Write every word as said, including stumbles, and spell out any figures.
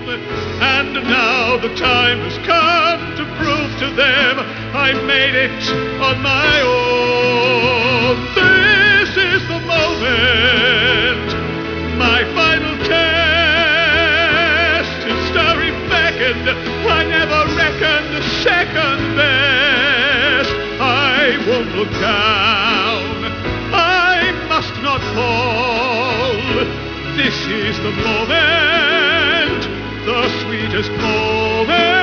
And now the time has come to prove to them I made it on my own. This is the moment, my final test. History beckoned, I never reckoned a second best. I won't look down, I must not fall. This is the moment, the sweetest moment.